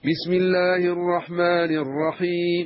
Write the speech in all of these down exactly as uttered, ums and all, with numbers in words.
بسم الله الرحمن الرحيم.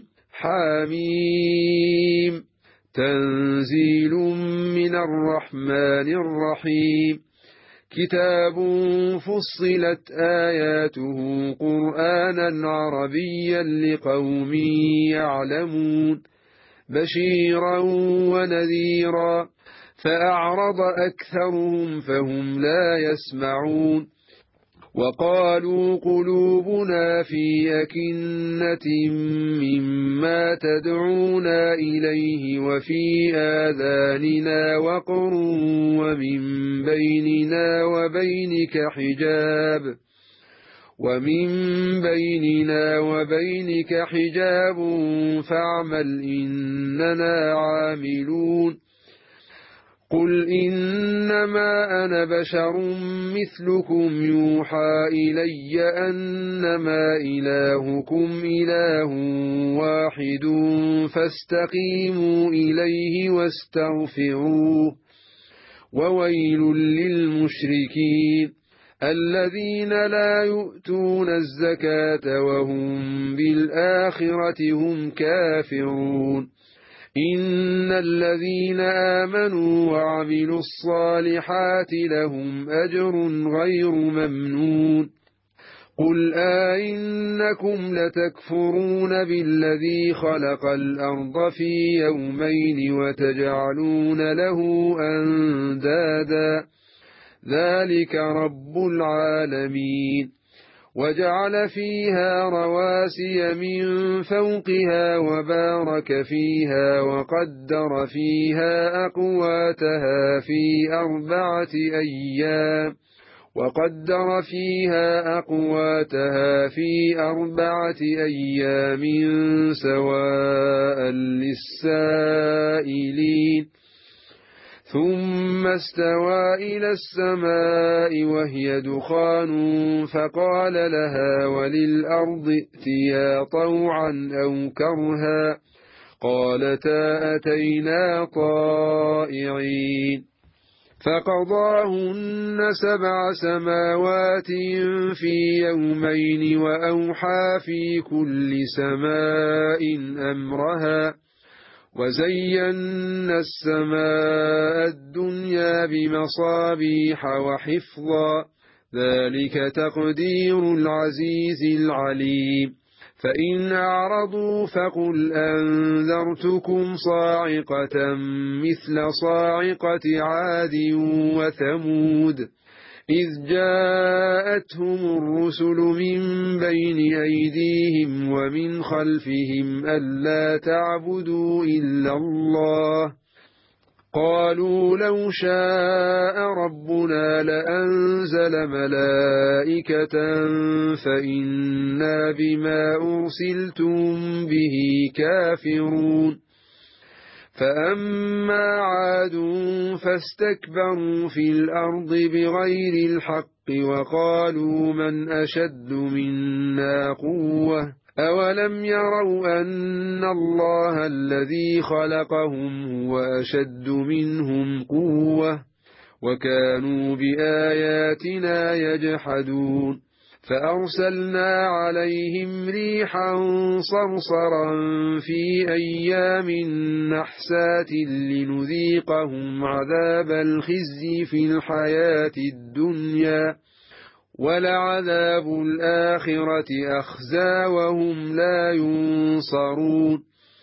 حميم. تنزيل من الرحمن الرحيم. كتاب فصلت آياته قرآنا عربيا لقوم يعلمون بشيرا ونذيرا فأعرض أكثرهم فهم لا يسمعون وقالوا قلوبنا في أكنة مما تدعونا إليه وفي آذاننا وقر ومن بيننا وبينك حجاب ومن بيننا وبينك حجاب فاعمل إننا عاملون قل إنما أنا بشر مثلكم يوحى إلي أنما إلهكم إله واحد فاستقيموا إليه واستغفروه وويل للمشركين الذين لا يؤتون الزكاة وهم بالآخرة هم كافرون إن الذين آمنوا وعملوا الصالحات لهم أجر غير ممنون قل آئنكم لتكفرون بالذي خلق الأرض في يومين وتجعلون له أندادا ذلك رب العالمين وجعل فيها رواسي من فوقها وبارك فيها وقدر فيها أقواتها في أربعة أيام وقدر فيها أقواتها في أربعة أيام سواء للسائلين ثم استوى إلى السماء وهي دخان فقال لها وللأرض ائتيا طوعا أو كرها قالتا أتينا طائعين فقضاهن سبع سماوات في يومين وأوحى في كل سماء أمرها وزينا السماء الدنيا بمصابيح وحفظا ذلك تقدير العزيز العليم فإن أعرضوا فقل أنذرتكم صاعقة مثل صاعقة عاد وثمود إذ جاءتهم الرسل من بين أيديهم ومن خلفهم ألا تعبدوا إلا الله قالوا لو شاء ربنا لأنزل ملائكة فإنا بما أرسلتم به كافرون فأما عاد فاستكبروا في الأرض بغير الحق وقالوا من أشد منا قوة أولم يروا أن الله الذي خلقهم هو أشد منهم قوة وكانوا بآياتنا يجحدون فأرسلنا عليهم ريحا صرصرا في أيام نحسات لنذيقهم عذاب الخزي في الحياة الدنيا ولعذاب الآخرة أخزى وهم لا ينصرون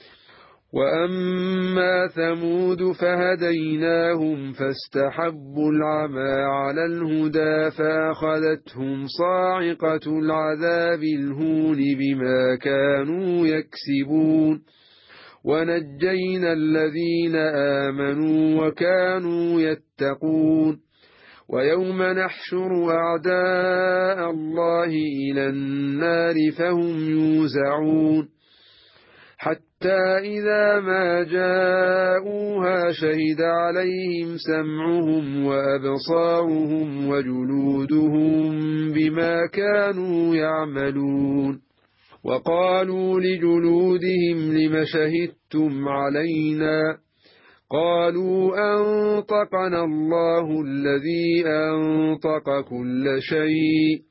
وأما ثمود فهديناهم فاستحبوا العمى على الهدى فأخذتهم صاعقة العذاب الهون بما كانوا يكسبون ونجينا الذين آمنوا وكانوا يتقون ويوم نحشر أعداء الله إلى النار فهم يوزعون حتى إذا ما جاءوها شهد عليهم سمعهم وأبصارهم وجلودهم بما كانوا يعملون وقالوا لجلودهم لم شهدتم علينا قالوا أنطقنا الله الذي أنطق كل شيء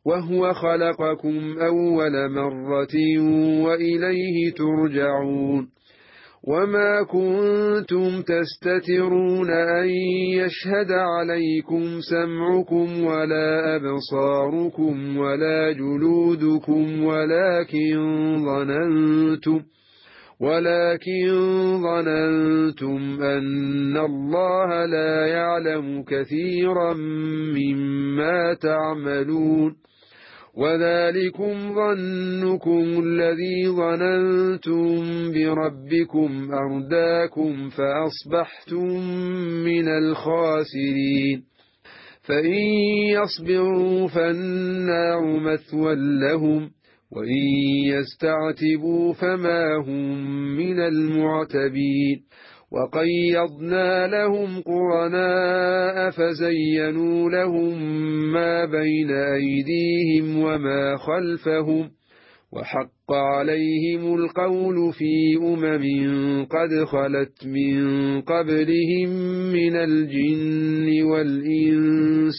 وهو خلقكم أول مرة وإليه ترجعون وما كنتم تستترون أن يشهد عليكم سمعكم ولا أبصاركم ولا جلودكم ولكن ظننتم ولكن ظننتم أن الله لا يعلم كثيرا مما تعملون وذلكم ظنكم الذي ظننتم بربكم أرداكم فأصبحتم من الخاسرين فإن يصبروا فالنار مثوى لهم وإن يستعتبوا فما هم من المعتبين وقيضنا لهم قرناء فزينوا لهم ما بين أيديهم وما خلفهم وحق عليهم القول في أمم قد خلت من قبلهم من الجن والإنس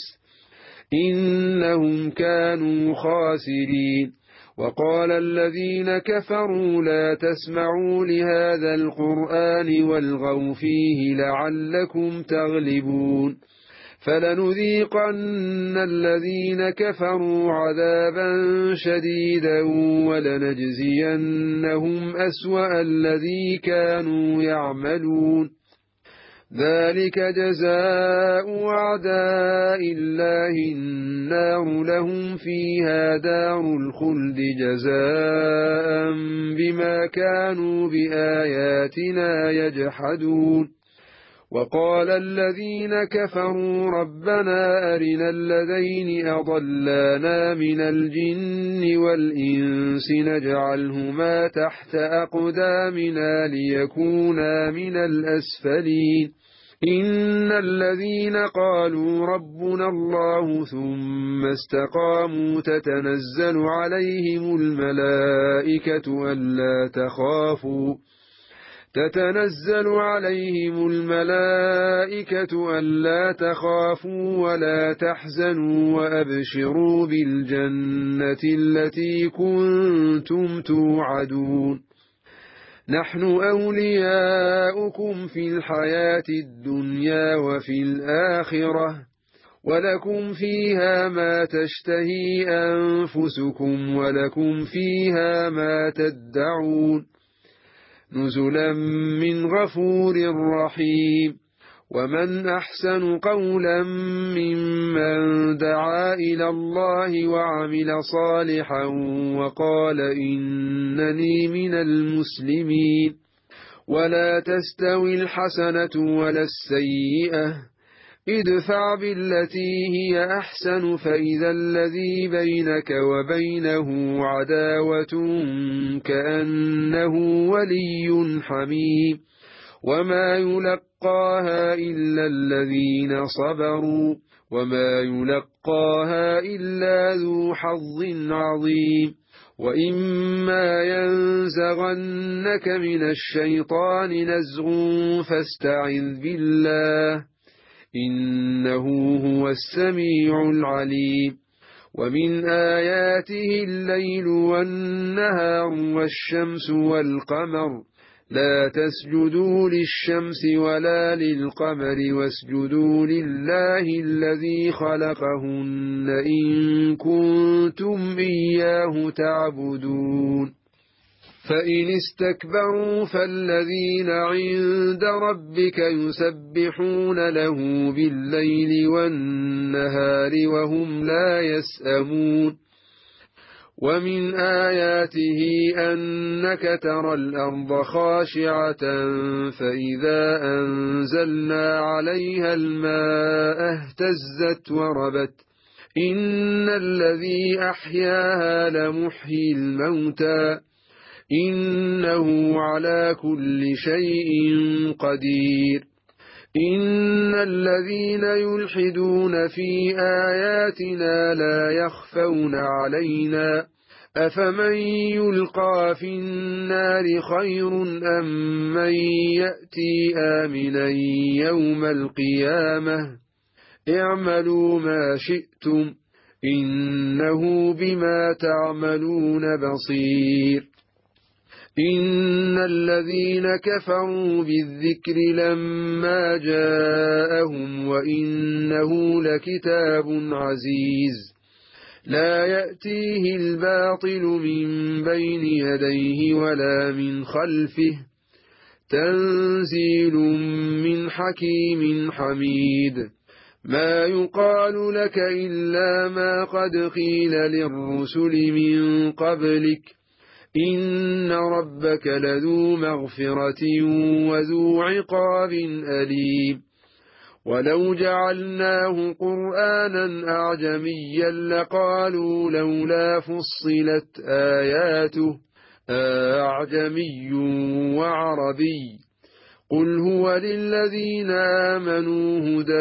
إنهم كانوا خاسرين وقال الذين كفروا لا تسمعوا لهذا القرآن والغوا فيه لعلكم تغلبون فلنذيقن الذين كفروا عذابا شديدا ولنجزينهم أسوأ الذي كانوا يعملون ذلك جزاء أعداء الله النار لهم فيها دار الخلد جزاء بما كانوا بآياتنا يجحدون وقال الذين كفروا ربنا أرنا الذين أضلانا من الجن والإنس نجعلهما تحت أقدامنا ليكونا من الأسفلين إن الذين قالوا ربنا الله ثم استقاموا تتنزل عليهم الملائكة ألا تخافوا تتنزل عليهم الملائكة ألا تخافوا ولا تحزنوا وأبشروا بالجنة التي كنتم توعدون نحن أولياؤكم في الحياة الدنيا وفي الآخرة ولكم فيها ما تشتهي أنفسكم ولكم فيها ما تدعون نزلا من غفور رحيم ومن أحسن قولا ممن دعا إلى الله وعمل صالحا وقال إنني من المسلمين ولا تستوي الحسنة ولا السيئة ادفع بالتي هي أحسن فإذا الذي بينك وبينه عداوة كأنه ولي حميم وما يلقاها إلا الذين صبروا وما يلقاها إلا ذو حظ عظيم وإما ينزغنك من الشيطان نزغ فاستعذ بالله إنه هو السميع العليم ومن آياته الليل والنهار والشمس والقمر لا تسجدوا للشمس ولا للقمر واسجدوا لله الذي خلقهن إن كنتم إياه تعبدون فإن استكبروا فالذين عند ربك يسبحون له بالليل والنهار وهم لا يسأمون ومن آياته أنك ترى الأرض خاشعة فإذا أنزلنا عليها الماء اهتزت وربت إن الذي أحياها لمحيي الموتى إنه على كل شيء قدير إن الذين يلحدون في آياتنا لا يخفون علينا أفمن يلقى في النار خير أم من يأتي آمنا يوم القيامة اعملوا ما شئتم إنه بما تعملون بصير. إن الذين كفروا بالذكر لما جاءهم وإنه لكتاب عزيز لا يأتيه الباطل من بين يديه ولا من خلفه تنزيل من حكيم حميد. ما يقال لك إلا ما قد قيل للرسل من قبلك إن ربك لذو مغفرة وذو عقاب أليم. ولو جعلناه قرآنا أعجميا لقالوا لولا فصلت آياته أعجمي وعربي قل هو للذين آمنوا هدى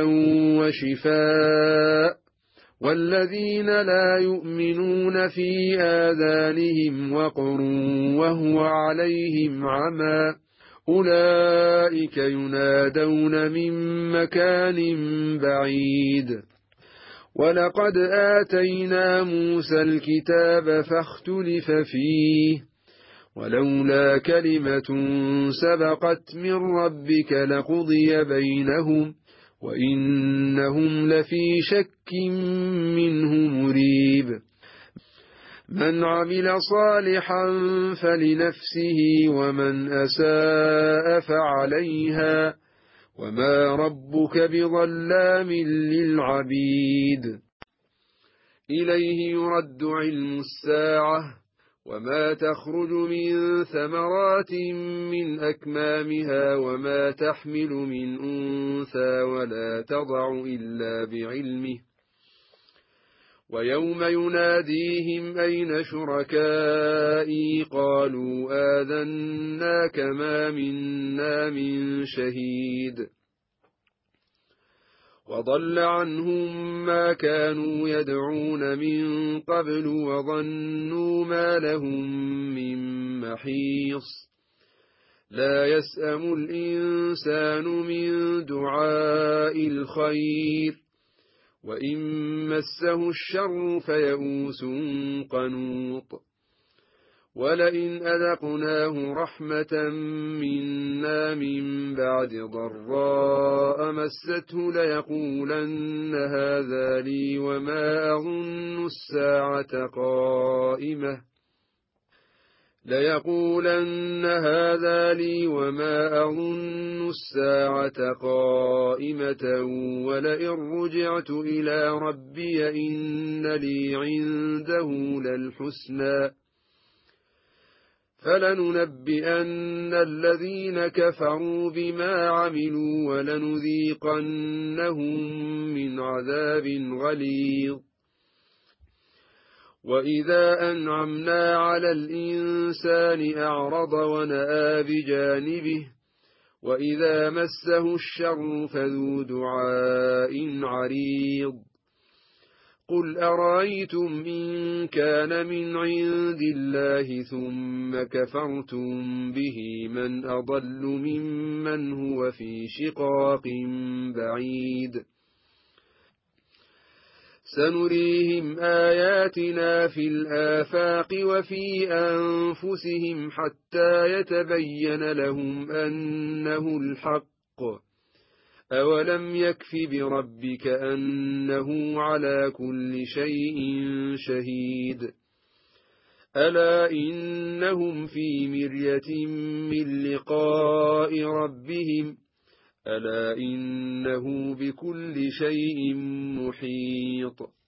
وشفاء والذين لا يؤمنون في آذانهم وقر وهو عليهم عمى أولئك ينادون من مكان بعيد. ولقد آتينا موسى الكتاب فاختلف فيه ولولا كلمة سبقت من ربك لقضي بينهم وإنهم لفي شك منه مريب. من عمل صالحا فلنفسه ومن أساء فعليها وما ربك بظلام للعبيد. إليه يرد علم الساعة وما تخرج من ثمرات من أكمامها وما تحمل من أنثى ولا تضع إلا بعلمه ويوم يناديهم أين شركائي قالوا آذناك ما منا من شهيد وضل عنهم ما كانوا يدعون من قبل وظنوا ما لهم من محيص. لا يسأم الإنسان من دعاء الخير وإن مسه الشر فيئوس قنوط. ولئن أذقناه رحمة منا من بعد ضراء مسته ليقولن هذا لي وما أظن الساعة قائمة ليقولن هذا لي وما أظن الساعة قائمة ولئن رجعت إلى ربي إن لي عنده للحسنى فلننبئن الذين كفروا بما عملوا ولنذيقنهم من عذاب غليظ. وإذا أنعمنا على الإنسان أعرض ونأى بجانبه وإذا مسه الشر فذو دعاء عريض. قل أرأيتم إن كان من عند الله ثم كفرتم به من أضل ممن هو في شقاق بعيد. سنريهم آياتنا في الآفاق وفي أنفسهم حتى يتبين لهم أنه الحق. أولم يكف بربك أنه على كل شيء شهيد. ألا إنهم في مرية من لقاء ربهم ألا إنه بكل شيء محيط.